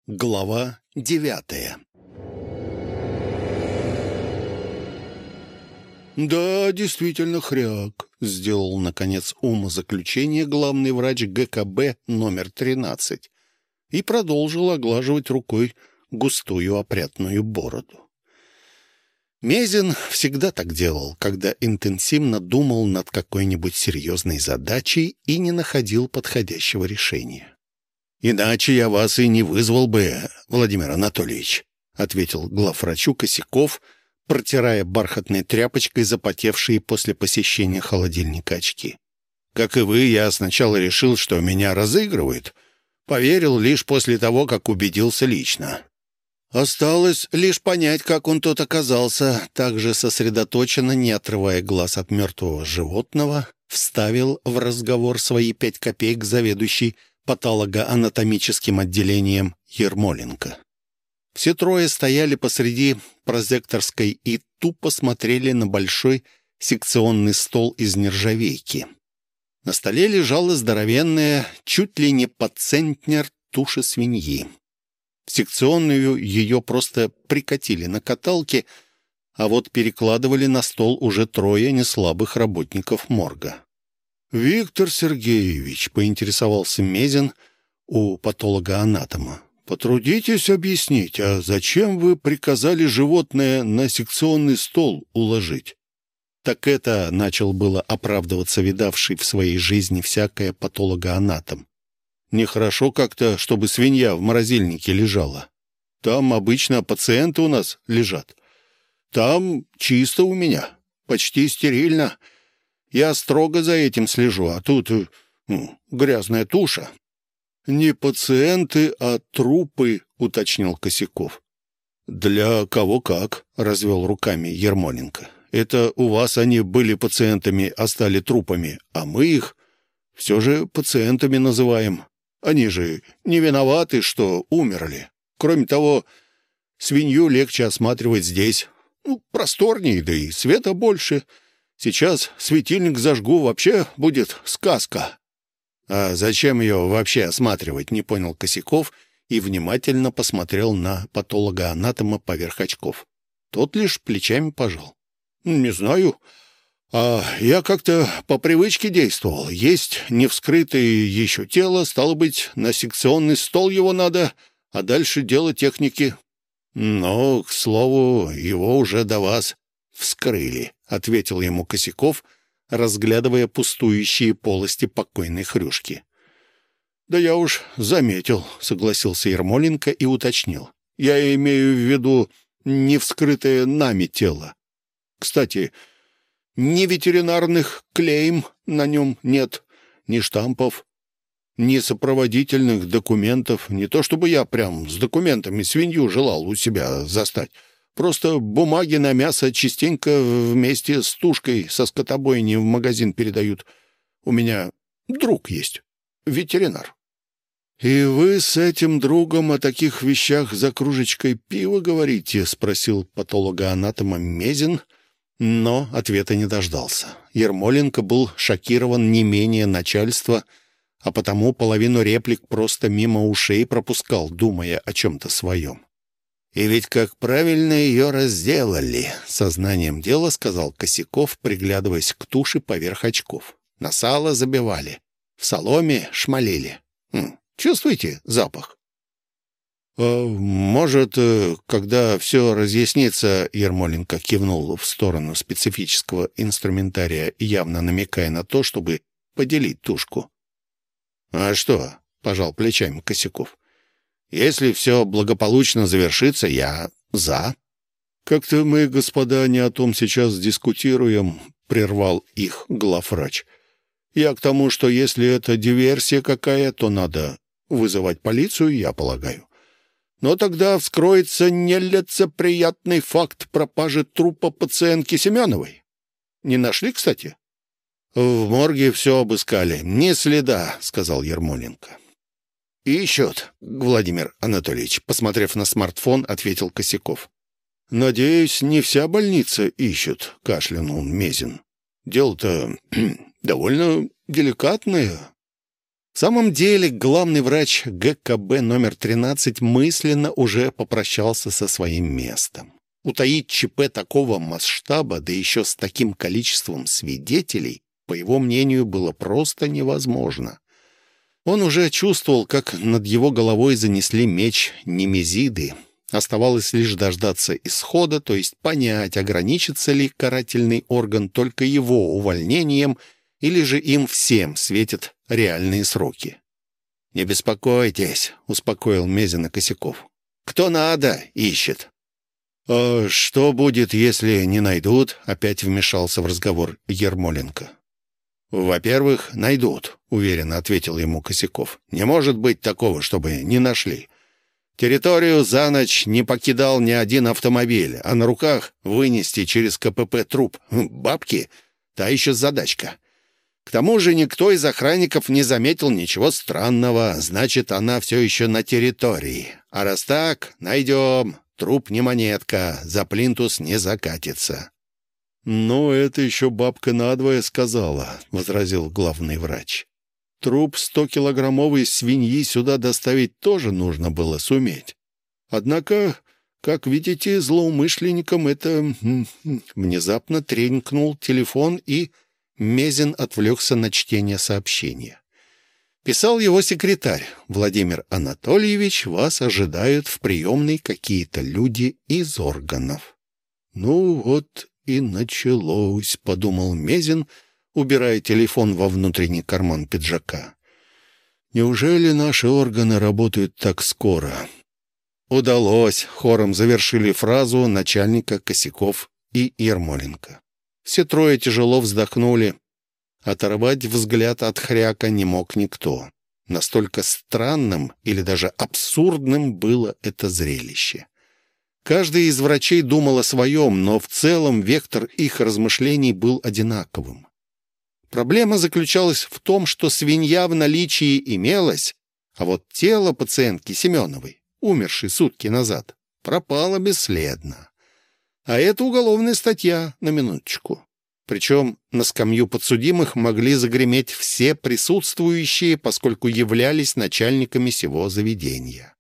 Глава 9. «Да, действительно хряк», — сделал, наконец, умозаключение главный врач ГКБ номер 13 и продолжил оглаживать рукой густую опрятную бороду. Мезин всегда так делал, когда интенсивно думал над какой-нибудь серьезной задачей и не находил подходящего решения. «Иначе я вас и не вызвал бы, Владимир Анатольевич», — ответил главврачу Косяков, протирая бархатной тряпочкой запотевшие после посещения холодильника очки. «Как и вы, я сначала решил, что меня разыгрывают. Поверил лишь после того, как убедился лично. Осталось лишь понять, как он тут оказался», также сосредоточенно, не отрывая глаз от мертвого животного, вставил в разговор свои 5 копеек заведующий патологоанатомическим отделением Ермоленко. Все трое стояли посреди прозекторской и тупо смотрели на большой секционный стол из нержавейки. На столе лежала здоровенная, чуть ли не по центнер туша свиньи. В секционную ее просто прикатили на каталке, а вот перекладывали на стол уже трое неслабых работников морга. «Виктор Сергеевич», — поинтересовался Мезин у патологоанатома, — «потрудитесь объяснить, а зачем вы приказали животное на секционный стол уложить?» «Так это», — начал было оправдываться видавший в своей жизни всякое патологоанатом. «Нехорошо как-то, чтобы свинья в морозильнике лежала. Там обычно пациенты у нас лежат. Там чисто у меня, почти стерильно. Я строго за этим слежу, а тут грязная туша». «Не пациенты, а трупы», — уточнил Косяков. «Для кого как», — развел руками Ермоленко. «Это у вас они были пациентами, а стали трупами, а мы их все же пациентами называем. Они же не виноваты, что умерли. Кроме того, свинью легче осматривать здесь. Просторнее, да и света больше. Сейчас светильник зажгу, вообще будет сказка». «А зачем ее вообще осматривать?» — не понял Косяков и внимательно посмотрел на патологоанатома поверх очков. Тот лишь плечами пожал. «Не знаю. А я как-то по привычке действовал. Есть невскрытое еще тело, стало быть, на секционный стол его надо, а дальше дело техники». «Но, к слову, его уже до вас вскрыли», — ответил ему Косяков, разглядывая пустующие полости покойной хрюшки. «Да я уж заметил», — согласился Ермоленко и уточнил. «Я имею в виду не вскрытое нами тело. Кстати, ни ветеринарных клейм на нем нет, ни штампов, ни сопроводительных документов. Не то чтобы я прям с документами свинью желал у себя застать. Просто бумаги на мясо частенько вместе с тушкой со скотобойни в магазин передают. У меня друг есть, ветеринар». «И вы с этим другом о таких вещах за кружечкой пива говорите?» — спросил патологоанатома Мезин, но ответа не дождался. Ермоленко был шокирован не менее начальства, а потому половину реплик просто мимо ушей пропускал, думая о чем-то своем. «И ведь как правильно ее разделали», — сознанием дела сказал Косяков, приглядываясь к туше поверх очков. «На сало забивали, в соломе шмалили. Чувствуете запах?» «Может, когда все разъяснится», — Ермоленко кивнул в сторону специфического инструментария, явно намекая на то, чтобы поделить тушку. «А что?» — пожал плечами Косяков. «Если все благополучно завершится, я за». «Как-то мы, господа, не о том сейчас дискутируем», — прервал их главврач. «Я к тому, что если это диверсия какая, то надо вызывать полицию, я полагаю. Но тогда вскроется нелицеприятный факт пропажи трупа пациентки Семеновой. Не нашли, кстати?» «В морге все обыскали. Ни следа», — сказал Ермоленко. «Ищут, Владимир Анатольевич», — посмотрев на смартфон, ответил Косяков. «Надеюсь, не вся больница ищут», — кашлянул Мезин. «Дело-то довольно деликатное». В самом деле, главный врач ГКБ номер 13 мысленно уже попрощался со своим местом. Утаить ЧП такого масштаба, да еще с таким количеством свидетелей, по его мнению, было просто невозможно. Он уже чувствовал, как над его головой занесли меч Немезиды. Оставалось лишь дождаться исхода, то есть понять, ограничится ли карательный орган только его увольнением, или же им всем светят реальные сроки. «Не беспокойтесь», — успокоил Мезина Косяков. «Кто надо, ищет». «А что будет, если не найдут?» — опять вмешался в разговор Ермоленко. «Во-первых, найдут», — уверенно ответил ему Косяков. «Не может быть такого, чтобы не нашли. Территорию за ночь не покидал ни один автомобиль, а на руках вынести через КПП труп бабки — та еще задачка. К тому же никто из охранников не заметил ничего странного, значит, она все еще на территории. А раз так, найдем. Труп не монетка, за плинтус не закатится». «Ну, это еще бабка надвое сказала», — возразил главный врач. «Труп 100-килограммовой свиньи сюда доставить тоже нужно было суметь. Однако, как видите, злоумышленникам это...» Внезапно тренькнул телефон, и Мезин отвлекся на чтение сообщения. Писал его секретарь. «Владимир Анатольевич, вас ожидают в приемной какие-то люди из органов». «Ну вот и началось», — подумал Мезин, убирая телефон во внутренний карман пиджака. «Неужели наши органы работают так скоро?» «Удалось», — хором завершили фразу начальника Косяков и Ермоленко. Все трое тяжело вздохнули. Оторвать взгляд от хряка не мог никто. Настолько странным или даже абсурдным было это зрелище. Каждый из врачей думал о своем, но в целом вектор их размышлений был одинаковым. Проблема заключалась в том, что свинья в наличии имелась, а вот тело пациентки Семеновой, умершей сутки назад, пропало бесследно. А это уголовная статья, на минуточку. Причем на скамью подсудимых могли загреметь все присутствующие, поскольку являлись начальниками сего заведения.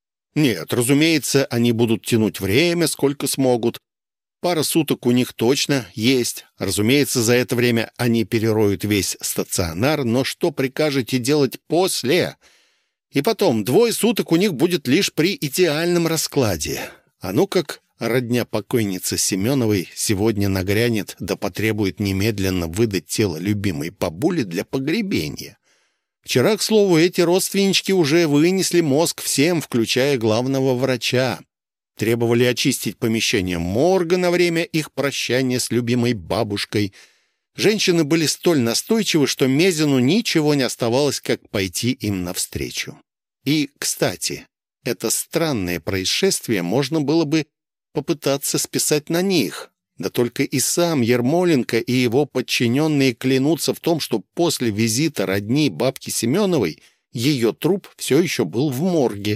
Нет, разумеется, они будут тянуть время, сколько смогут. Пара суток у них точно есть. Разумеется, за это время они перероют весь стационар, но что прикажете делать после? И потом, 2 суток у них будет лишь при идеальном раскладе. А ну как родня покойницы Семеновой сегодня нагрянет да потребует немедленно выдать тело любимой бабули для погребения. Вчера, к слову, эти родственнички уже вынесли мозг всем, включая главного врача. Требовали очистить помещение морга на время их прощания с любимой бабушкой. Женщины были столь настойчивы, что Мезину ничего не оставалось, как пойти им навстречу. И, кстати, это странное происшествие можно было бы попытаться списать на них. Да только и сам Ермоленко и его подчиненные клянутся в том, что после визита родни бабки Семеновой ее труп все еще был в морге.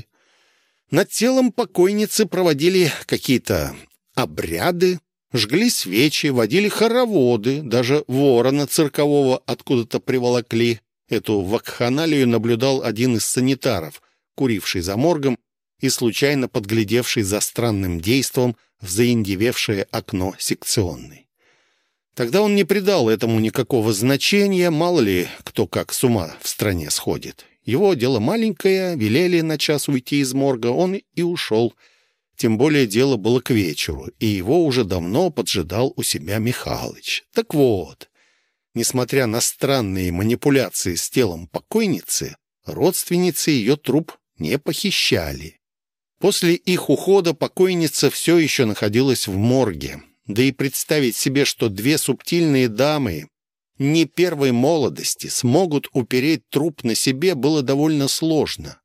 Над телом покойницы проводили какие-то обряды, жгли свечи, водили хороводы, даже ворона циркового откуда-то приволокли. Эту вакханалию наблюдал один из санитаров, куривший за моргом и случайно подглядевший за странным действом в заиндевевшее окно секционной. Тогда он не придал этому никакого значения, мало ли кто как с ума в стране сходит. Его дело маленькое, велели на час уйти из морга, он и ушел. Тем более дело было к вечеру, и его уже давно поджидал у себя Михалыч. Так вот, несмотря на странные манипуляции с телом покойницы, родственницы ее труп не похищали. После их ухода покойница все еще находилась в морге. Да и представить себе, что 2 субтильные дамы не первой молодости смогут упереть труп на себе, было довольно сложно.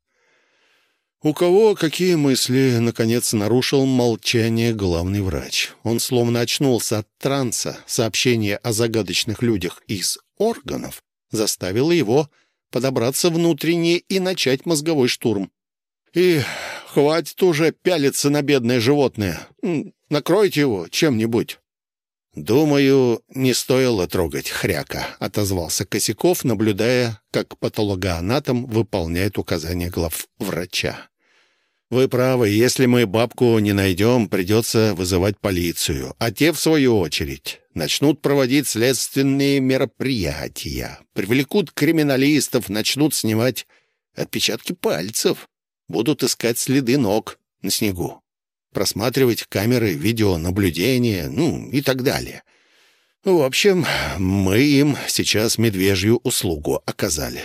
«У кого какие мысли?» — наконец нарушил молчание главный врач. Он словно очнулся от транса. Сообщение о загадочных людях из органов заставило его подобраться внутренне и начать мозговой штурм. «И хватит уже пялиться на бедное животное. Накройте его чем-нибудь». «Думаю, не стоило трогать хряка», — отозвался Косяков, наблюдая, как патологоанатом выполняет указания главврача. «Вы правы, если мы бабку не найдем, придется вызывать полицию, а те, в свою очередь, начнут проводить следственные мероприятия, привлекут криминалистов, начнут снимать отпечатки пальцев, будут искать следы ног на снегу, просматривать камеры видеонаблюдения, и так далее. В общем, мы им сейчас медвежью услугу оказали».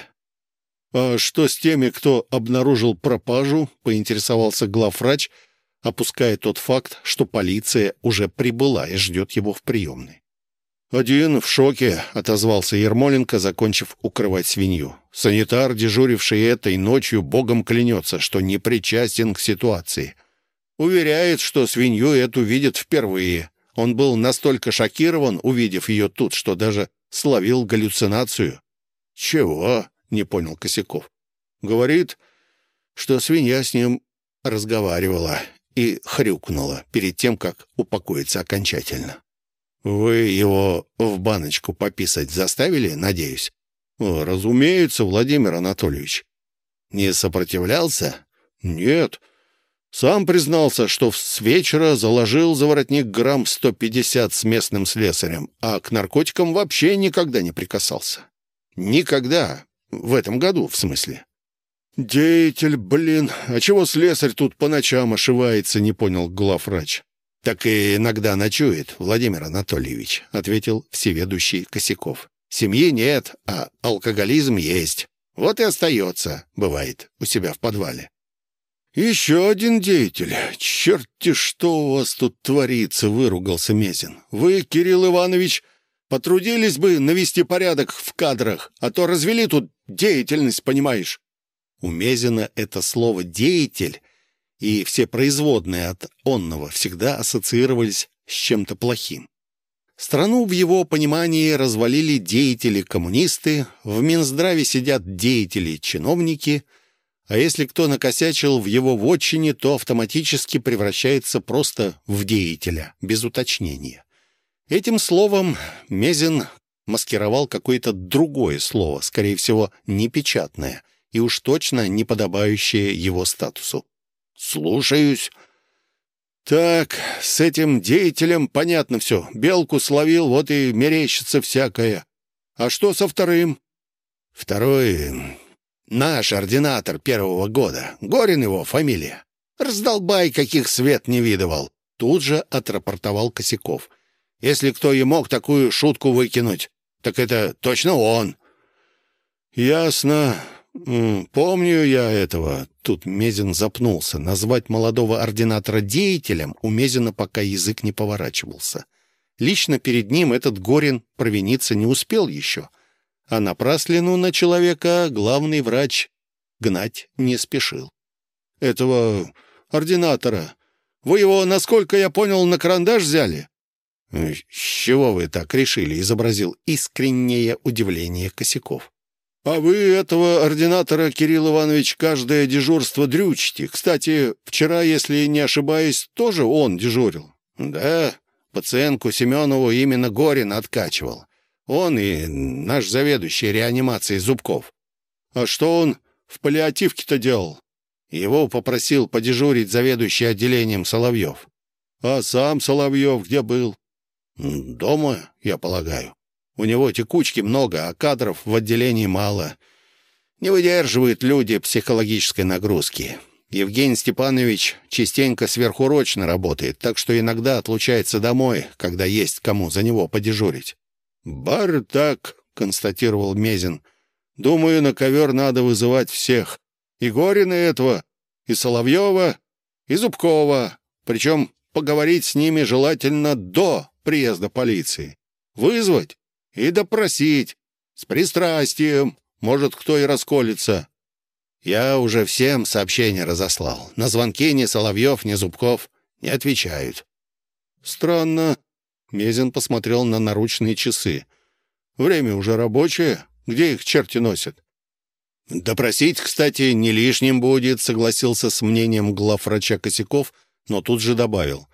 «А что с теми, кто обнаружил пропажу?» — поинтересовался главврач, опуская тот факт, что полиция уже прибыла и ждет его в приемной. «Один в шоке», — отозвался Ермоленко, закончив укрывать свинью. «Санитар, дежуривший этой ночью, богом клянется, что не причастен к ситуации. Уверяет, что свинью эту видит впервые. Он был настолько шокирован, увидев ее тут, что даже словил галлюцинацию». «Чего?» — не понял Косяков. «Говорит, что свинья с ним разговаривала и хрюкнула перед тем, как упокоиться окончательно». «Вы его в баночку пописать заставили, надеюсь?» «Разумеется, Владимир Анатольевич». «Не сопротивлялся?» «Нет. Сам признался, что с вечера заложил за воротник грамм 150 с местным слесарем, а к наркотикам вообще никогда не прикасался. Никогда. В этом году, в смысле». «Деятель, блин! А чего слесарь тут по ночам ошивается?» — не понял главврач. «Так и иногда ночует, Владимир Анатольевич», — ответил всеведущий Косяков. «Семьи нет, а алкоголизм есть. Вот и остается, бывает, у себя в подвале». «Еще один деятель. Черти, что у вас тут творится!» — выругался Мезин. «Вы, Кирилл Иванович, потрудились бы навести порядок в кадрах, а то развели тут деятельность, понимаешь?» У Мезина это слово «деятель» и все производные от онного всегда ассоциировались с чем-то плохим. Страну в его понимании развалили деятели-коммунисты, в Минздраве сидят деятели-чиновники, а если кто накосячил в его вотчине, то автоматически превращается просто в деятеля, без уточнения. Этим словом Мезин маскировал какое-то другое слово, скорее всего, непечатное, и уж точно не подобающее его статусу. «Слушаюсь». «Так, с этим деятелем понятно все. Белку словил, вот и мерещится всякое. А что со вторым?» «Второй наш ординатор первого года. Горин его фамилия. Раздолбай, каких свет не видывал». Тут же отрапортовал Косяков. «Если кто и мог такую шутку выкинуть, так это точно он». «Ясно. Помню я этого». Тут Мезин запнулся. Назвать молодого ординатора деятелем у Мезина пока язык не поворачивался. Лично перед ним этот Горин провиниться не успел еще. А напраслину на человека главный врач гнать не спешил. «Этого ординатора, вы его, насколько я понял, на карандаш взяли?» «С чего вы так решили?» — изобразил искреннее удивление Косяков. «А вы этого ординатора, Кирилл Иванович, каждое дежурство дрючите. Кстати, вчера, если не ошибаюсь, тоже он дежурил». «Да, пациентку Семенову именно Горин откачивал. Он и наш заведующий реанимацией Зубков». «А что он в паллиативке-то делал?» «Его попросил подежурить заведующий отделением Соловьев». «А сам Соловьев где был?» «Дома, я полагаю. У него текучки много, а кадров в отделении мало. Не выдерживают люди психологической нагрузки. Евгений Степанович частенько сверхурочно работает, так что иногда отлучается домой, когда есть кому за него подежурить». «Бардак», — констатировал Мезин. «Думаю, на ковер надо вызывать всех. И Горина этого, и Соловьева, и Зубкова. Причем поговорить с ними желательно до приезда полиции. Вызвать и допросить. С пристрастием. Может, кто и расколется». «Я уже всем сообщения разослал. На звонки ни Соловьев, ни Зубков не отвечают». «Странно». Мезин посмотрел на наручные часы. «Время уже рабочее. Где их черти носят?» «Допросить, кстати, не лишним будет», — согласился с мнением главврача Косяков, но тут же добавил.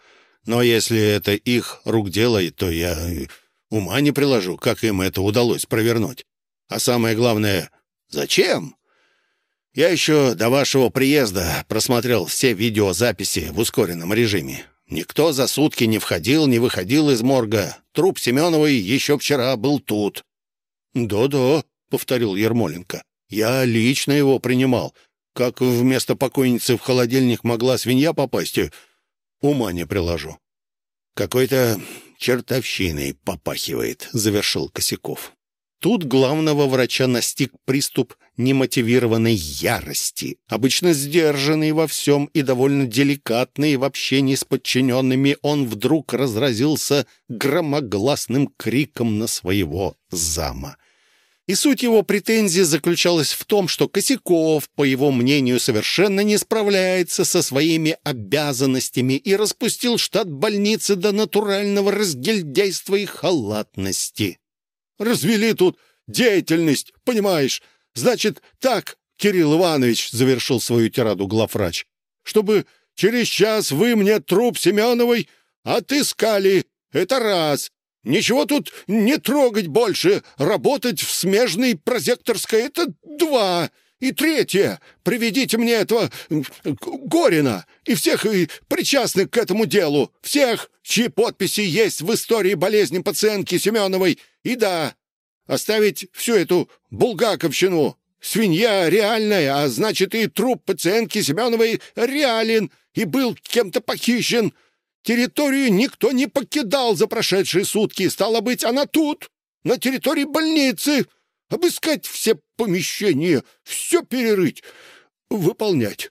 Но если это их рук дело, то я ума не приложу, как им это удалось провернуть. А самое главное, зачем? Я еще до вашего приезда просмотрел все видеозаписи в ускоренном режиме. Никто за сутки не входил, не выходил из морга. Труп Семеновой еще вчера был тут». «Да-да», — повторил Ермоленко. «Я лично его принимал. Как вместо покойницы в холодильник могла свинья попасть, ума не приложу». «Какой-то чертовщиной попахивает», — завершил Косяков. Тут главного врача настиг приступ немотивированной ярости. Обычно сдержанный во всем и довольно деликатный в общении с подчиненными, он вдруг разразился громогласным криком на своего зама. И суть его претензии заключалась в том, что Косяков, по его мнению, совершенно не справляется со своими обязанностями и распустил штат больницы до натурального разгильдяйства и халатности. «Развели тут деятельность, понимаешь? Значит, так, Кирилл Иванович, — завершил свою тираду главврач, — чтобы через час вы мне труп Семеновой отыскали. Это раз. Ничего тут не трогать больше. Работать в смежной прозекторской — это два. И третье. Приведите мне этого Горина и всех причастных к этому делу. Всех, чьи подписи есть в истории болезни пациентки Семеновой. И да, оставить всю эту булгаковщину. Свинья реальная, а значит, и труп пациентки Семеновой реален и был кем-то похищен. Территорию никто не покидал за прошедшие сутки. Стало быть, она тут, на территории больницы. Обыскать все помещения, все перерыть, выполнять».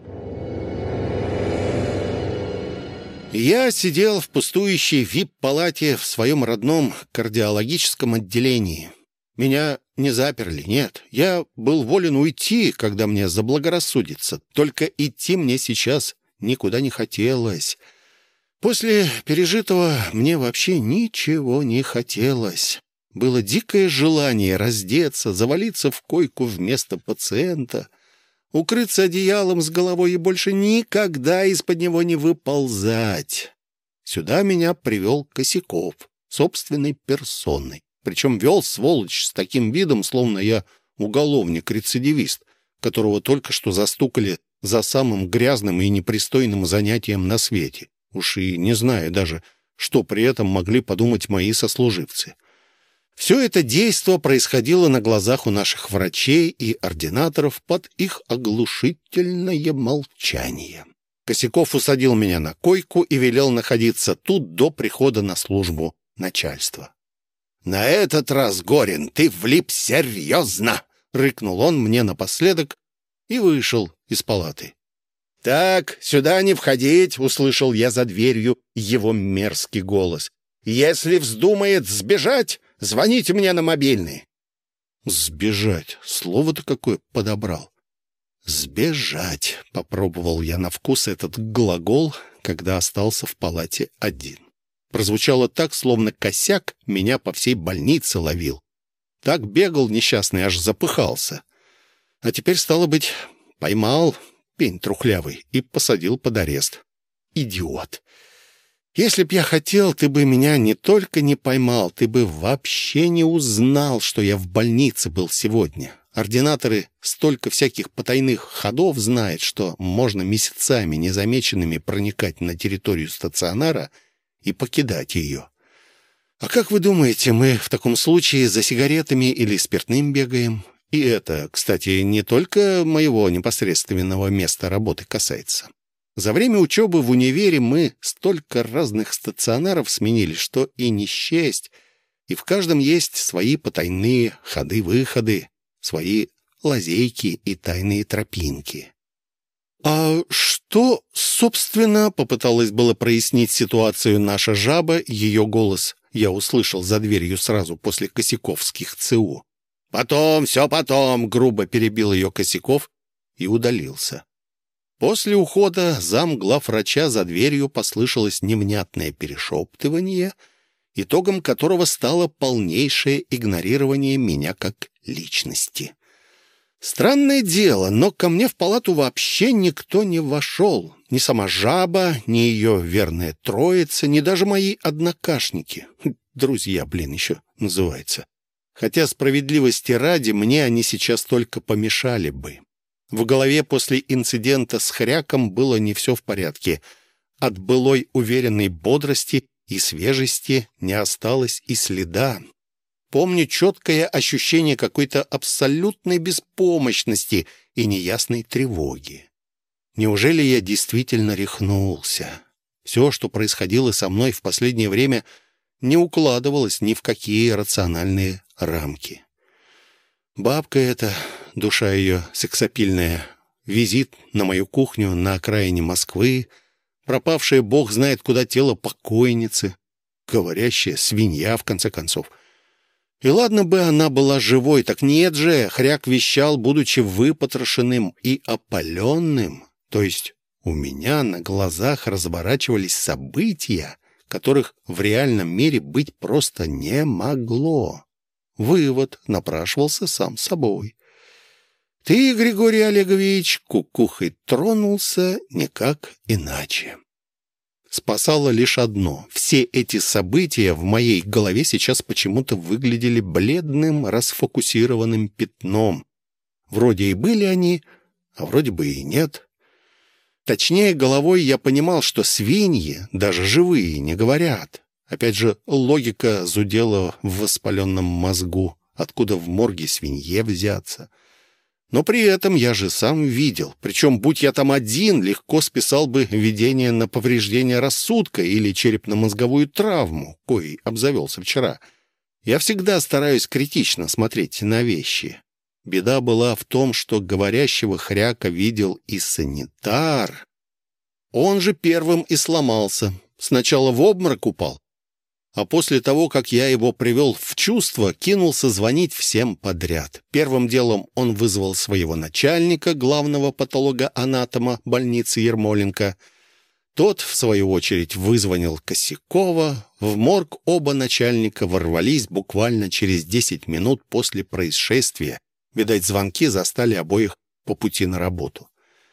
Я сидел в пустующей вип-палате в своем родном кардиологическом отделении. Меня не заперли, нет. Я был волен уйти, когда мне заблагорассудится. Только идти мне сейчас никуда не хотелось. После пережитого мне вообще ничего не хотелось. Было дикое желание раздеться, завалиться в койку вместо пациента, укрыться одеялом с головой и больше никогда из-под него не выползать. Сюда меня привел Косяков собственной персоной. Причем вел сволочь с таким видом, словно я уголовник-рецидивист, которого только что застукали за самым грязным и непристойным занятием на свете. Уж и не знаю даже, что при этом могли подумать мои сослуживцы. Все это действо происходило на глазах у наших врачей и ординаторов под их оглушительное молчание. Косяков усадил меня на койку и велел находиться тут до прихода на службу начальства. «На этот раз, Горин, ты влип серьезно!» — рыкнул он мне напоследок и вышел из палаты. «Так, сюда не входить!» — услышал я за дверью его мерзкий голос. «Если вздумает сбежать, звоните мне на мобильный». «Сбежать» — слово-то какое подобрал. «Сбежать» — попробовал я на вкус этот глагол, когда остался в палате один. Прозвучало так, словно косяк меня по всей больнице ловил. Так бегал несчастный, аж запыхался. А теперь, стало быть, поймал пень трухлявый и посадил под арест. Идиот! Если б я хотел, ты бы меня не только не поймал, ты бы вообще не узнал, что я в больнице был сегодня. Ординаторы столько всяких потайных ходов знают, что можно месяцами незамеченными проникать на территорию стационара и покидать ее. А как вы думаете, мы в таком случае за сигаретами или спиртным бегаем? И это, кстати, не только моего непосредственного места работы касается. За время учебы в универе мы столько разных стационаров сменили, что и не счесть, и в каждом есть свои потайные ходы-выходы, свои лазейки и тайные тропинки. «А что, собственно, — попыталась было прояснить ситуацию наша жаба, ее голос я услышал за дверью сразу после косяковских ЦУ. «Потом, все потом!» — грубо перебил ее Косяков и удалился. После ухода замглавврача за дверью послышалось невнятное перешептывание, итогом которого стало полнейшее игнорирование меня как личности. Странное дело, но ко мне в палату вообще никто не вошел. Ни сама жаба, ни ее верная троица, ни даже мои однокашники. Друзья, еще называется. Хотя, справедливости ради, мне они сейчас только помешали бы. В голове после инцидента с хряком было не все в порядке. От былой уверенной бодрости и свежести не осталось и следа. Помню четкое ощущение какой-то абсолютной беспомощности и неясной тревоги. Неужели я действительно рехнулся? Все, что происходило со мной в последнее время, не укладывалось ни в какие рациональные рамки. Бабка эта, душа ее сексапильная, визит на мою кухню на окраине Москвы, пропавшая бог знает куда тело покойницы, говорящая свинья, в конце концов. И ладно бы она была живой, так нет же, хряк вещал, будучи выпотрошенным и опаленным. То есть у меня на глазах разворачивались события, которых в реальном мире быть просто не могло. Вывод напрашивался сам собой. Ты, Григорий Олегович, кукухой тронулся никак иначе. Спасало лишь одно. Все эти события в моей голове сейчас почему-то выглядели бледным, расфокусированным пятном. Вроде и были они, а вроде бы и нет. Точнее, головой я понимал, что свиньи, даже живые, не говорят. Опять же, логика зудела в воспаленном мозгу. Откуда в морге свинье взяться? Но при этом я же сам видел. Причем, будь я там один, легко списал бы видение на повреждение рассудка или черепно-мозговую травму, коей обзавелся вчера. Я всегда стараюсь критично смотреть на вещи. Беда была в том, что говорящего хряка видел и санитар. Он же первым и сломался. Сначала в обморок упал, а после того, как я его привел в чувство, кинулся звонить всем подряд. Первым делом он вызвал своего начальника, главного патолога-анатома больницы Ермоленко. Тот, в свою очередь, вызвонил Косякова. В морг оба начальника ворвались буквально через 10 минут после происшествия. Видать, звонки застали обоих по пути на работу.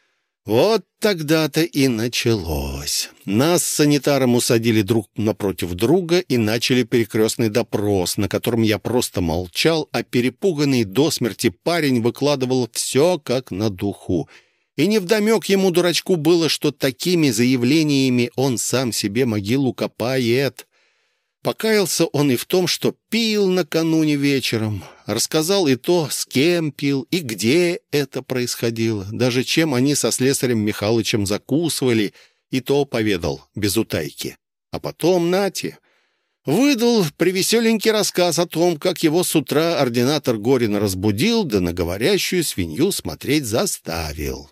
Вот тогда-то и началось. Нас с санитаром усадили друг напротив друга и начали перекрестный допрос, на котором я просто молчал, а перепуганный до смерти парень выкладывал все как на духу. И невдомек ему, дурачку, было, что такими заявлениями он сам себе могилу копает. Покаялся он и в том, что пил накануне вечером. Рассказал и то, с кем пил, и где это происходило. Даже чем они со слесарем Михалычем закусывали, и то поведал, без утайки. А потом, нате, выдал привеселенький рассказ о том, как его с утра ординатор Горин разбудил, да на говорящую свинью смотреть заставил.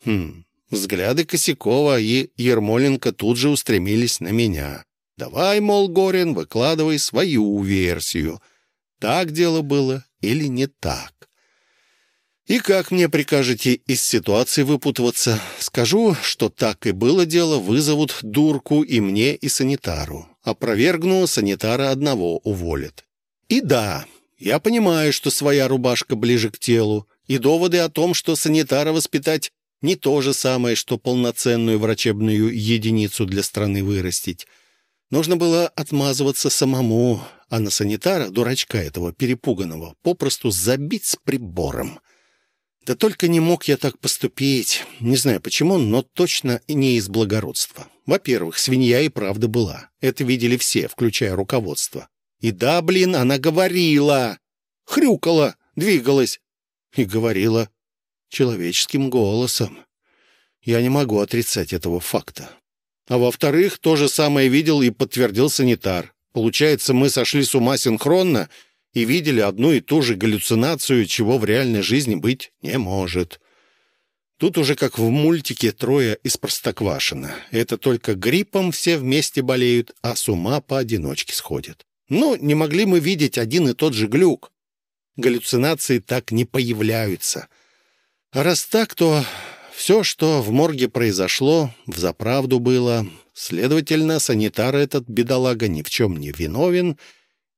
Взгляды Косякова и Ермоленко тут же устремились на меня. «Давай, мол, Горин, выкладывай свою версию. Так дело было или не так? И как мне прикажете из ситуации выпутываться? Скажу, что так и было дело, вызовут дурку и мне, и санитару. Опровергну, санитара одного уволят. И да, я понимаю, что своя рубашка ближе к телу, и доводы о том, что санитара воспитать не то же самое, что полноценную врачебную единицу для страны вырастить. Нужно было отмазываться самому, а на санитара, дурачка этого перепуганного, попросту забить с прибором. Да только не мог я так поступить. Не знаю почему, но точно не из благородства. Во-первых, свинья и правда была. Это видели все, включая руководство. И да, она говорила, хрюкала, двигалась и говорила человеческим голосом. Я не могу отрицать этого факта. А во-вторых, то же самое видел и подтвердил санитар. Получается, мы сошли с ума синхронно и видели одну и ту же галлюцинацию, чего в реальной жизни быть не может. Тут уже как в мультике «Трое из Простоквашино». Это только гриппом все вместе болеют, а с ума поодиночке сходят. Ну, не могли мы видеть один и тот же глюк. Галлюцинации так не появляются. А раз так, то все, что в морге произошло, взаправду было. Следовательно, санитар этот, бедолага, ни в чем не виновен,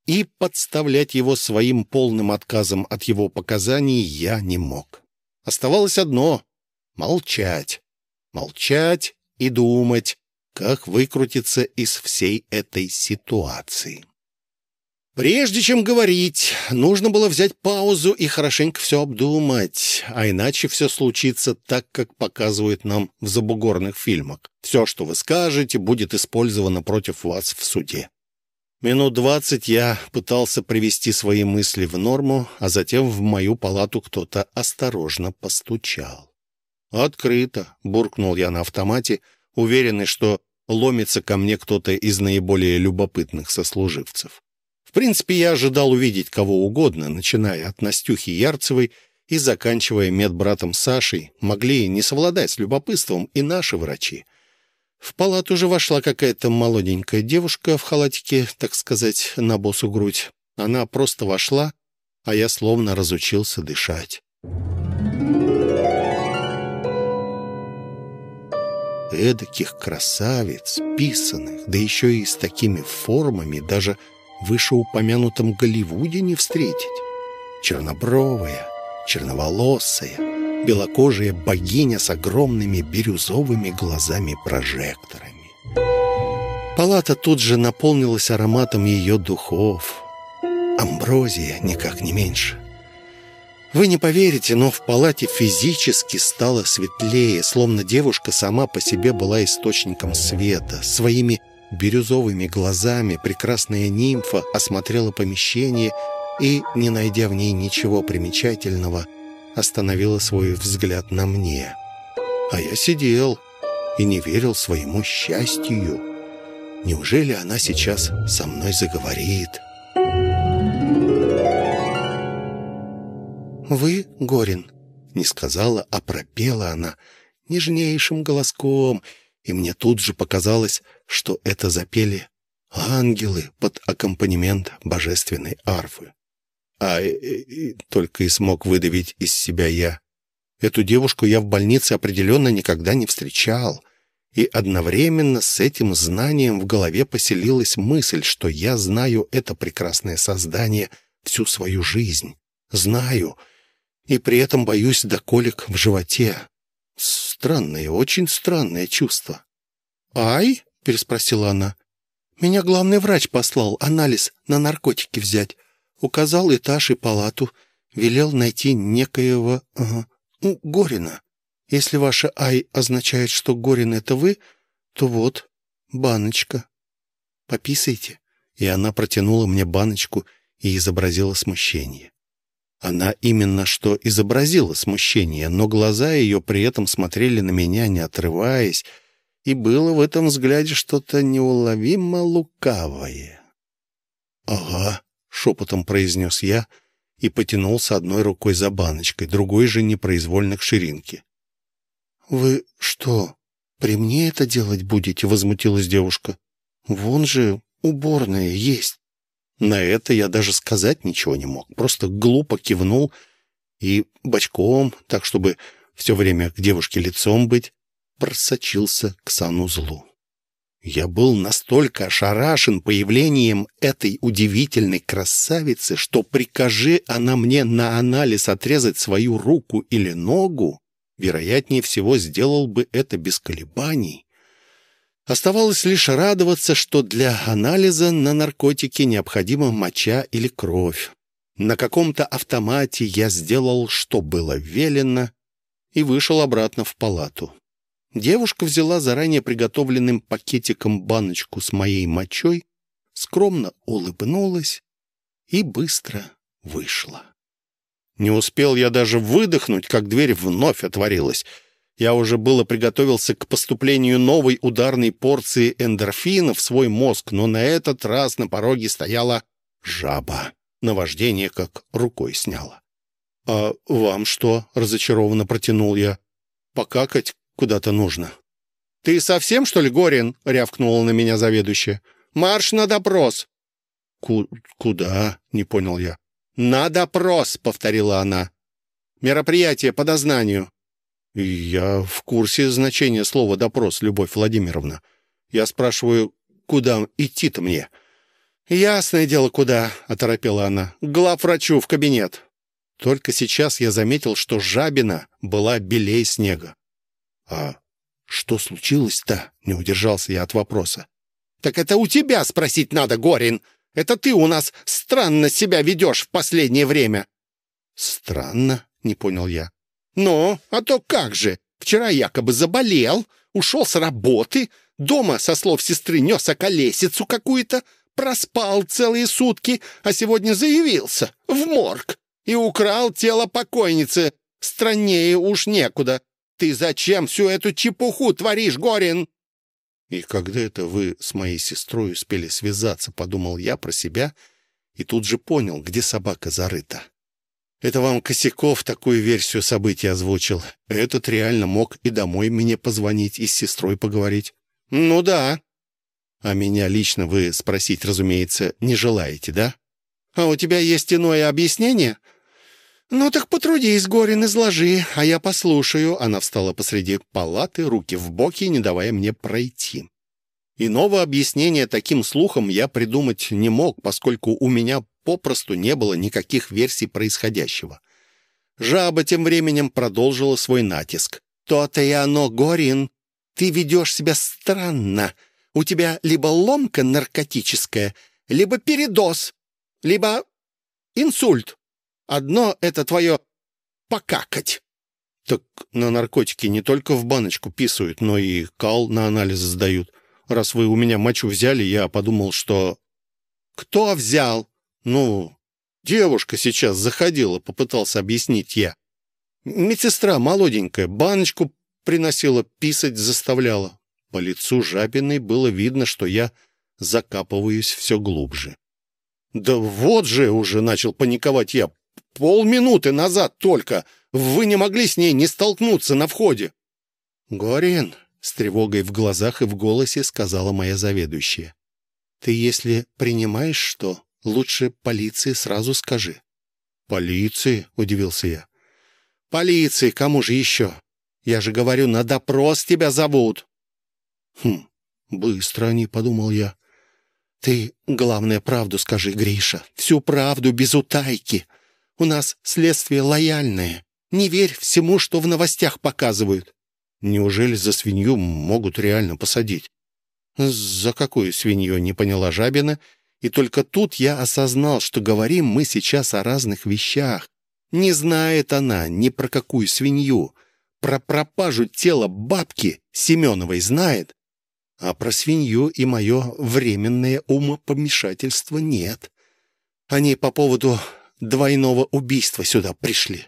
и подставлять его своим полным отказом от его показаний я не мог. Оставалось одно — молчать. Молчать и думать, как выкрутиться из всей этой ситуации. Прежде чем говорить, нужно было взять паузу и хорошенько все обдумать, а иначе все случится так, как показывают нам в забугорных фильмах. Все, что вы скажете, будет использовано против вас в суде. Минут 20 я пытался привести свои мысли в норму, а затем в мою палату кто-то осторожно постучал. «Открыто», — буркнул я на автомате, уверенный, что ломится ко мне кто-то из наиболее любопытных сослуживцев. В принципе, я ожидал увидеть кого угодно, начиная от Настюхи Ярцевой и заканчивая медбратом Сашей. Могли не совладать с любопытством и наши врачи. В палату же вошла какая-то молоденькая девушка в халатике, так сказать, на босу грудь. Она просто вошла, а я словно разучился дышать. Эдаких красавиц, писаных, да еще и с такими формами, даже в вышеупомянутом Голливуде не встретить. Чернобровая, черноволосая, белокожая богиня с огромными бирюзовыми глазами-прожекторами. Палата тут же наполнилась ароматом ее духов. Амброзия, никак не меньше. Вы не поверите, но в палате физически стало светлее, словно девушка сама по себе была источником света. Своими бирюзовыми глазами прекрасная нимфа осмотрела помещение и, не найдя в ней ничего примечательного, остановила свой взгляд на мне. А я сидел и не верил своему счастью. Неужели она сейчас со мной заговорит? «Вы, Горин?» Не сказала, а пропела она нежнейшим голоском, и мне тут же показалось, что это запели ангелы под аккомпанемент божественной арфы. Только и смог выдавить из себя я. Эту девушку я в больнице определенно никогда не встречал, и одновременно с этим знанием в голове поселилась мысль, что я знаю это прекрасное создание всю свою жизнь. Знаю, и при этом боюсь до колик в животе. Странное, очень странное чувство. «Ай?» — переспросила она. «Меня главный врач послал анализ на наркотики взять. Указал этаж и палату. Велел найти некоего... Горина. Если ваше «ай» означает, что Горин — это вы, то вот, баночка. Пописайте». И она протянула мне баночку и изобразила смущение. Она именно что изобразила смущение, но глаза ее при этом смотрели на меня, не отрываясь, и было в этом взгляде что-то неуловимо лукавое. «Ага», — шепотом произнес я и потянулся одной рукой за баночкой, другой же непроизвольно к ширинке. «Вы что, при мне это делать будете?» — возмутилась девушка. «Вон же уборная есть». На это я даже сказать ничего не мог, просто глупо кивнул и бочком, так чтобы все время к девушке лицом быть, просочился к санузлу. Я был настолько ошарашен появлением этой удивительной красавицы, что прикажи она мне на анализ отрезать свою руку или ногу, вероятнее всего сделал бы это без колебаний. Оставалось лишь радоваться, что для анализа на наркотики необходима моча или кровь. На каком-то автомате я сделал, что было велено, и вышел обратно в палату. Девушка взяла заранее приготовленным пакетиком баночку с моей мочой, скромно улыбнулась и быстро вышла. Не успел я даже выдохнуть, как дверь вновь отворилась. Я уже было приготовился к поступлению новой ударной порции эндорфина в свой мозг, но на этот раз на пороге стояла жаба. Наваждение как рукой сняло. «А вам что?» — разочарованно протянул я. «Покакать куда-то нужно». «Ты совсем, что ли, Горин?» — рявкнула на меня заведующая. «Марш на допрос!» «Куда?» — не понял я. «На допрос!» — повторила она. «Мероприятие по дознанию». «Я в курсе значения слова «допрос», Любовь Владимировна. Я спрашиваю, куда идти-то мне?» «Ясное дело, куда?» — оторопела она. «К главврачу в кабинет». Только сейчас я заметил, что Жабина была белей снега. «А что случилось-то?» — не удержался я от вопроса. «Так это у тебя спросить надо, Горин. Это ты у нас странно себя ведешь в последнее время». «Странно?» — не понял я. «Ну, а то как же? Вчера якобы заболел, ушел с работы, дома, со слов сестры, нес околесицу какую-то, проспал целые сутки, а сегодня заявился в морг и украл тело покойницы. Страннее уж некуда. Ты зачем всю эту чепуху творишь, Горин?» «И когда это вы с моей сестрой успели связаться?» — подумал я про себя и тут же понял, где собака зарыта. Это вам Косяков такую версию событий озвучил. Этот реально мог и домой мне позвонить и с сестрой поговорить. «Ну да». «А меня лично вы спросить, разумеется, не желаете, да?» «А у тебя есть иное объяснение?» «Ну так потрудись, Горин, изложи, а я послушаю». Она встала посреди палаты, руки в боки, не давая мне пройти. Иного объяснения таким слухам я придумать не мог, поскольку у меня попросту не было никаких версий происходящего. Жаба тем временем продолжила свой натиск. «То-то и оно, Горин. Ты ведешь себя странно. У тебя либо ломка наркотическая, либо передоз, либо инсульт. Одно это твое покакать». «Так на наркотики не только в баночку писают, но и кал на анализы сдают. Раз вы у меня мочу взяли, я подумал, что...» «Кто взял?» «Ну, девушка сейчас заходила», — попытался объяснить я. «Медсестра молоденькая, баночку приносила, писать заставляла». По лицу Жабиной было видно, что я закапываюсь все глубже. «Да вот же уже начал паниковать я. Полминуты назад только. Вы не могли с ней не столкнуться на входе». «Горин», — с тревогой в глазах и в голосе сказала моя заведующая, «ты если принимаешь что, лучше полиции сразу скажи». «Полиции?» — удивился я. «Полиции, кому же еще? Я же говорю, на допрос тебя зовут». Быстро они, подумал я. «Ты, главное, правду скажи, Гриша, всю правду, без утайки. У нас следствие лояльное. Не верь всему, что в новостях показывают». «Неужели за свинью могут реально посадить?» «За какую свинью?» — не поняла Жабина. И только тут я осознал, что говорим мы сейчас о разных вещах. Не знает она ни про какую свинью. Про пропажу тела бабки Семеновой знает, а про свинью и мое временное умопомешательство нет. Они по поводу двойного убийства сюда пришли.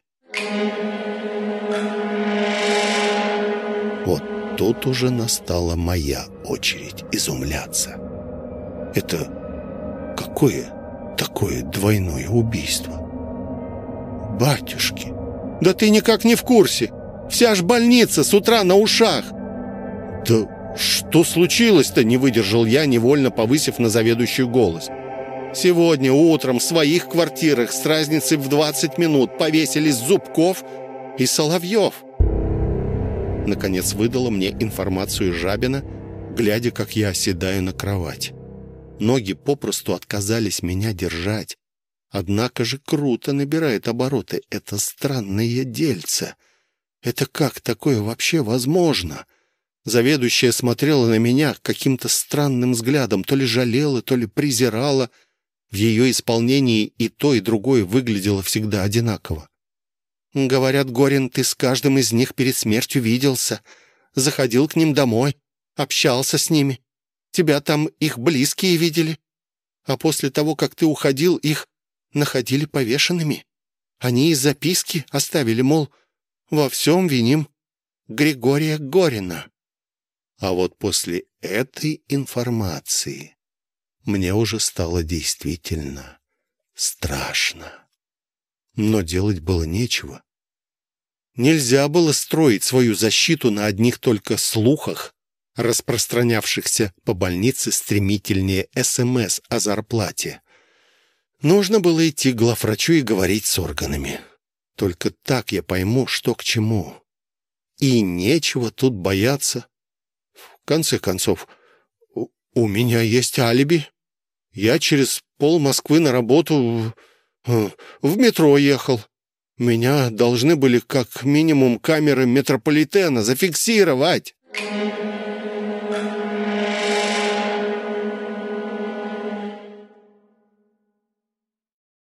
Вот тут уже настала моя очередь изумляться. Это какое такое двойное убийство? Батюшки, да ты никак не в курсе. Вся ж больница с утра на ушах. Да что случилось-то, не выдержал я, невольно повысив на заведующую голос. Сегодня утром в своих квартирах с разницей в 20 минут повесились Зубков и Соловьев. Наконец выдала мне информацию Жабина, глядя, как я оседаю на кровать. Ноги попросту отказались меня держать. Однако же круто набирает обороты это странное дельце. Это как такое вообще возможно? Заведующая смотрела на меня каким-то странным взглядом, то ли жалела, то ли презирала. В ее исполнении и то, и другое выглядело всегда одинаково. «Говорят, Горин, ты с каждым из них перед смертью виделся, заходил к ним домой, общался с ними. Тебя там их близкие видели. А после того, как ты уходил, их находили повешенными. Они и записки оставили, мол, во всем виним Григория Горина». А вот после этой информации мне уже стало действительно страшно. Но делать было нечего. Нельзя было строить свою защиту на одних только слухах, распространявшихся по больнице стремительнее СМС о зарплате. Нужно было идти к главврачу и говорить с органами. Только так я пойму, что к чему. И нечего тут бояться. В конце концов, у меня есть алиби. Я через пол Москвы на работу в метро ехал. Меня должны были как минимум камеры метрополитена зафиксировать.